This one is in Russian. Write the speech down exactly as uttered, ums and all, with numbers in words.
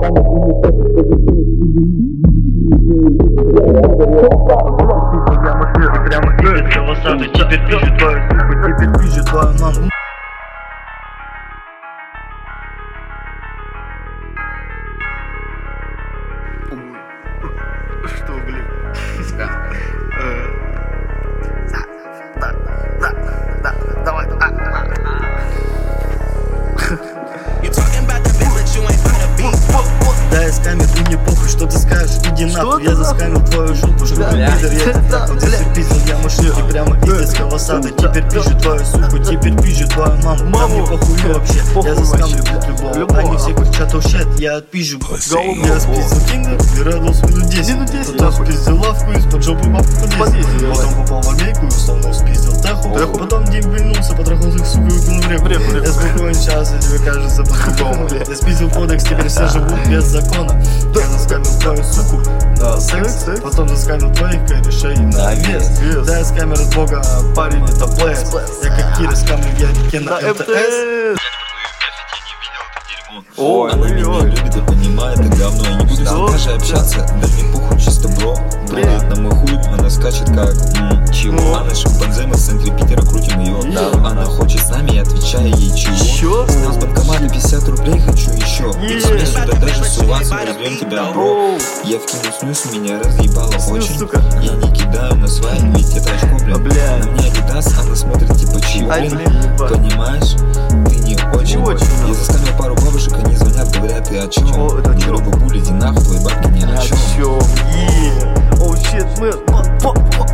Прямо из колоссады, теперь пишет твою суку, теперь пишет твою маму. Что, блин? Да, да, да, давай. Да, я скамер, и мне похуй, что ты скажешь, иди нахуй. Я заскамил твою жопу, что ты пидор. Я тебя нахуй засерпизил, я машинки прямо из детского сада. Теперь пишет твою суку, теперь пишет твою маму. Да мне похуй вообще, я заскамлю любого. Они все кричат о щет, я отпизжу. Я спиздил кинга, и радовался минут десять. Потом спиздил лавку, из-под жопы бабку подъездил. Потом попал в армейку, и условно спиздил теху. Потом Дим вильнулся, потрахал их, сука, выкинул в реку. Я спокоен сейчас, и тебе кажется по-другому. Я спиздил кодекс, теперь все живут без закона. Я заскамил твою суку на секс, потом заскамил твоих корешей на вес. Да, я скамер от бога, а парень это плейс. Я как Кира скамлю, я реке на эм тэ эс. Ой, она меня любит и понимает, это говно. Я не буду с ней даже общаться, да мне похуй, чисто бро. Прыгает на мой хуй, она скачет как м, чего? Она шимпанзе, мы в центре Питера крутим ее. Она хочет с нами, я отвечаю ей чего? Снял с банкомата пятьдесят рублей, хочу еще. И тебе сюда даже суваться, мы разберем тебя, бро. Я вкинул снюс, меня разъебало очень. Я не кидаю на свай, ведь это очко, блин. На мне Адидас, она смотрит типа чего, блин. Понимаешь, ты не очень. Я заскамил пару бабушек, они звонят, говорят, ты о чем? Не говорю, бабуля, иди нахуй, твои бабки ни о чем. О, щит, мы